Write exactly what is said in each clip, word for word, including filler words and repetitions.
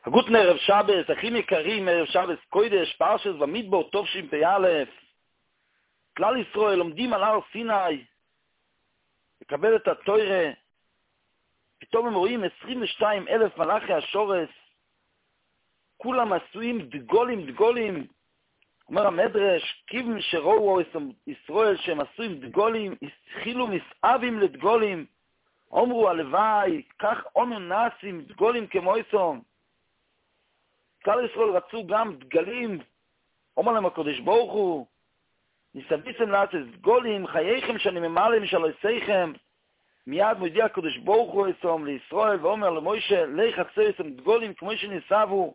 הגותן ערב שבס, אחים יקרים, ערב שבס קודש, פרשת במדבר, טוב ש"פ. כלל ישראל עומדים על הר סיני, לקבל את התורה. פתאום הם רואים עשרים ושניים אלף מלאכי השורס, כולם עשויים דגולים דגולים. אומר המדרש, כיוון שראו ישראל שהם עשויים דגולים, התחילו מסעבים לדגולים. אומרו הלוואי, כך אונו נאסים דגולים כמו איסום. כלל ישראל רצו גם דגלים. אומר להם הקדוש ברוך הוא, ניסביסם לעשות דגולים, חייכם שאני ממלא משלוסיכם. מיד מודיע הקדוש ברוך הוא איסום לישראל, ואומר למוישה, לך עשו דגולים כמו שניסבו.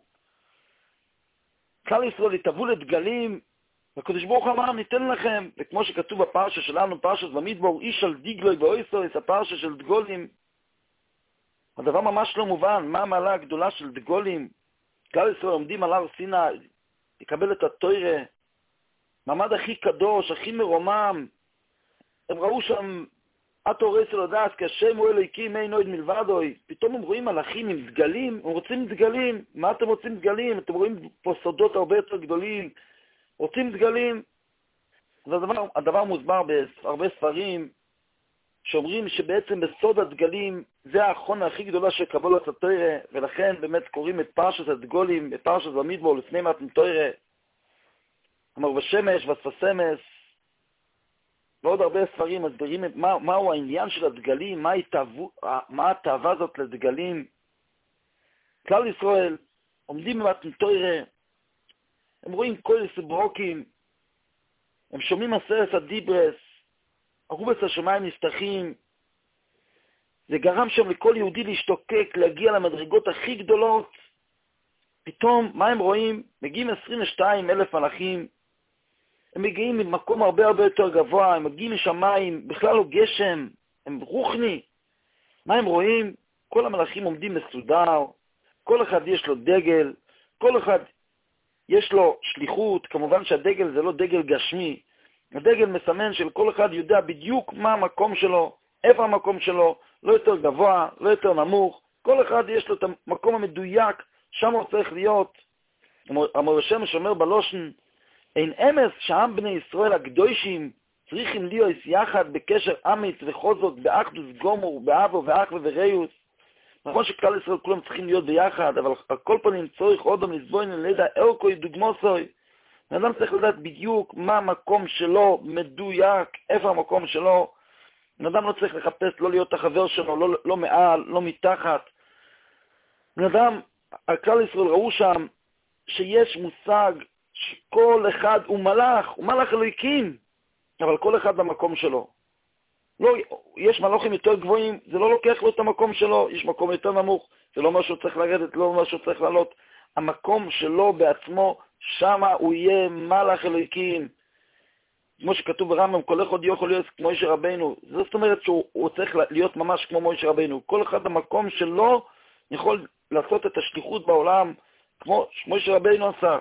כלל ישראל יתאבו לדגלים, והקדוש ברוך אמר, ניתן לכם, וכמו שכתוב בפרשה שלנו, פרשת במדבר, איש על דגלוי באויסויס, הפרשה של דגולים. הדבר ממש לא מובן, מה המעלה הגדולה של דגולים? כלל ישראל עומדים על הר סיני, יקבל את התורה, מעמד הכי קדוש, הכי מרומם. הם ראו שם, התורה של הדס, כשם הוא אלוהיקים, אין עוד מלבדוי. פתאום הם רואים מלאכים עם דגלים, הם רוצים דגלים. מה אתם רוצים דגלים? אתם רואים פה סודות הרבה יותר גדולים. רוצים דגלים. והדבר, הדבר מוסבר בהרבה ספרים, שאומרים שבעצם בסוד הדגלים, זה האחרון הכי גדולה של קבלת התורה, ולכן באמת קוראים את פרשת הדגולים, את פרשת במדבר, לפני מתן תורה. אמר בשמש, וספסמס, ועוד הרבה ספרים מסבירים מה, מהו העניין של הדגלים, מה, התאבו, מה התאווה הזאת לדגלים. כלל ישראל עומדים במתן תורה, הם רואים כל סברוקים, הם שומעים עשרת הדיברס, ארובס השמיים נפתחים. זה גרם שם לכל יהודי להשתוקק, להגיע למדרגות הכי גדולות. פתאום, מה הם רואים? מגיעים עשרים ושניים אלף מלאכים, הם מגיעים ממקום הרבה הרבה יותר גבוה, הם מגיעים משמיים, בכלל לא גשם, הם רוחני. מה הם רואים? כל המלאכים עומדים מסודר, כל אחד יש לו דגל, כל אחד יש לו שליחות. כמובן שהדגל זה לא דגל גשמי, הדגל מסמן של כל אחד יודע בדיוק מה המקום שלו, איפה המקום שלו, לא יותר גבוה, לא יותר נמוך, כל אחד יש לו את המקום המדויק, שם הוא צריך להיות. אמר השמש אומר בלושן, אין אמס שעם בני ישראל הקדושים צריכים להיות יחד בקשר אמיץ וחוזק, באחדוס גומור, באבו ואחווה וריוס. נכון שכלל ישראל כולם צריכים להיות ביחד, אבל על כל פנים צורך עודם לסבוין לידע ארקוי דוגמוסוי. האדם צריך לדעת בדיוק מה המקום שלו, מדויק, איפה המקום שלו. האדם לא צריך לחפש לא להיות החבר שלו, לא, לא מעל, לא מתחת. האדם, הכלל ישראל ראו שם שיש מושג שכל אחד הוא מלאך, הוא מלאך אלוהיקים, אבל כל אחד במקום שלו. לא, יש מלאכים יותר גבוהים, זה לא לוקח לו את המקום שלו, יש מקום יותר נמוך, זה לא אומר שהוא צריך לרדת, לא אומר שהוא צריך לעלות. המקום שלו בעצמו, שמה הוא יהיה מלאך אלוהיקים. כמו שכתוב ברמב"ם, כל אחד יכול להיות כמו משה רבינו. זאת אומרת שהוא צריך להיות ממש כמו משה רבינו. כל אחד במקום שלו יכול לעשות את השליחות בעולם, כמו משה רבינו עשה.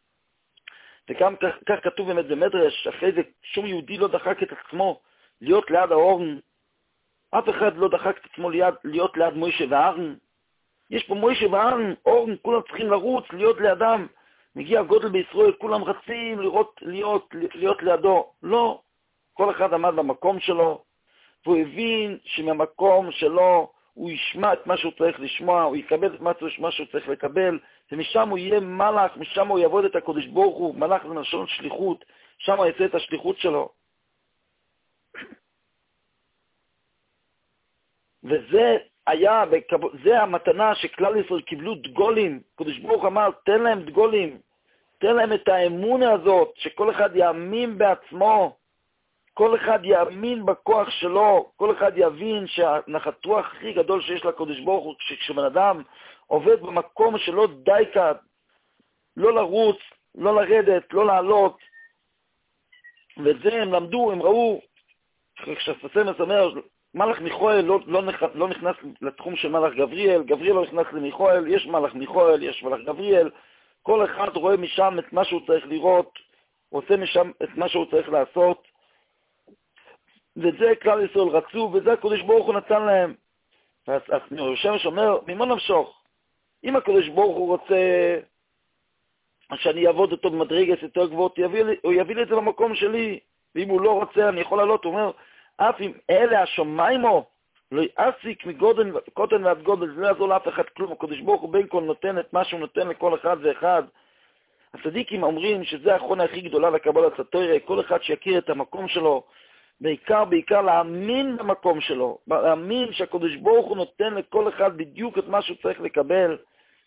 וגם כך, כך כתוב באמת במדרש, אחרי זה שום יהודי לא דחק את עצמו להיות ליד האורן. אף אחד לא דחק את עצמו ליד, להיות ליד מוישה ואהרן. יש פה מוישה ואהרן, אורן, כולם צריכים לרוץ, להיות לידם. מגיע גודל בישראל, כולם רצים לראות, להיות, להיות לידו. לא, כל אחד עמד במקום שלו, והוא הבין שמהמקום שלו הוא ישמע את מה שהוא צריך לשמוע, הוא יקבל את מה שהוא צריך לקבל, ומשם הוא יהיה מלאך, משם הוא יעבוד את הקדוש ברוך הוא, מלאך זה מלשון שליחות, שם הוא יעשה את השליחות שלו. וזה היה, זה המתנה שכלל ישראל קיבלו דגולים. הקדוש ברוך אמר, תן להם דגולים, תן להם את האמונה הזאת, שכל אחד יאמין בעצמו, כל אחד יאמין בכוח שלו, כל אחד יבין שהנחת רוח הכי גדול שיש לקדוש ברוך הוא, כשבן אדם עובד במקום שלא די כאן, לא לרוץ, לא לרדת, לא לעלות. וזה הם למדו, הם ראו, כשהספסמס אומר, מלאך מיכאל לא, לא, לא נכנס לתחום של מלאך גבריאל, גבריאל לא נכנס למיכאל, יש מלאך מיכאל, יש מלאך גבריאל, כל אחד רואה משם את מה שהוא צריך לראות, עושה משם את מה שהוא צריך לעשות, וזה כלל ישראל רצו, וזה הקדוש ברוך הוא נתן להם. אז השמש אומר, ממה נמשוך? אם הקדוש ברוך הוא רוצה שאני אעבוד אותו במדרגת יותר גבוהות, הוא יביא לי את זה למקום שלי, ואם הוא לא רוצה, אני יכול לעלות. הוא אומר, אף אם אלה השמיימו, לא יעסיק מגודל, קוטן ועד גודל, זה לא יעזור לאף אחד כלום. הקדוש ברוך הוא בין כל נותן את מה שהוא נותן לכל אחד ואחד. הצדיקים אומרים שזה האחרונה הכי גדולה לקבלת התורה, כל אחד שיכיר את המקום שלו, בעיקר, בעיקר להאמין במקום שלו, להאמין שהקדוש ברוך הוא נותן לכל אחד בדיוק את מה שהוא צריך לקבל.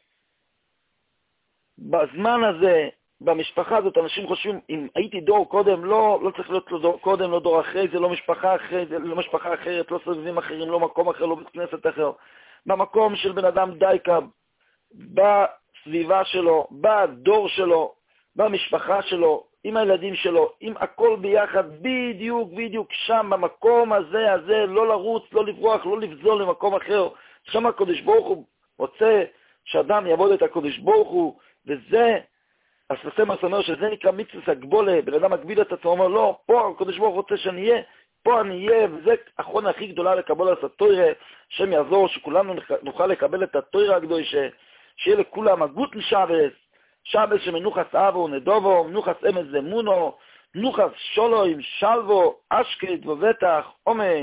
בזמן הזה, במשפחה הזאת, אנשים חושבים, אם הייתי דור קודם, לא, לא צריך להיות לו דור קודם, לא דור אחרי, זה לא משפחה אחרת, זה לא משפחה אחרת, לא סביבים אחרים, לא מקום אחר, לא בית כנסת אחר. במקום של בן אדם דייקה, בסביבה שלו, בדור שלו, במשפחה שלו, עם הילדים שלו, עם הכל ביחד, בדיוק, בדיוק שם, במקום הזה, הזה, לא לרוץ, לא לברוח, לא לבזול למקום אחר. שם הקדוש ברוך הוא רוצה שאדם יעבוד את הקדוש ברוך הוא, וזה, הסמ"ס אומר שזה נקרא מצוות הגבולה, בן אדם מגביל את עצמו, אומר, לא, פה הקדוש ברוך הוא רוצה שאני אהיה, פה אני אהיה, וזה האחרונה הכי גדולה לקבל את התורה, שם יעזור, שכולנו נוכל לקבל את התורה הקדושה, שיהיה לכולם הגות לשבס, שבס שמנוחס אבו נדובו, מנוחס אמס זמונו, מנוחס שולו עם שלבו, אשקט ובטח, אמן.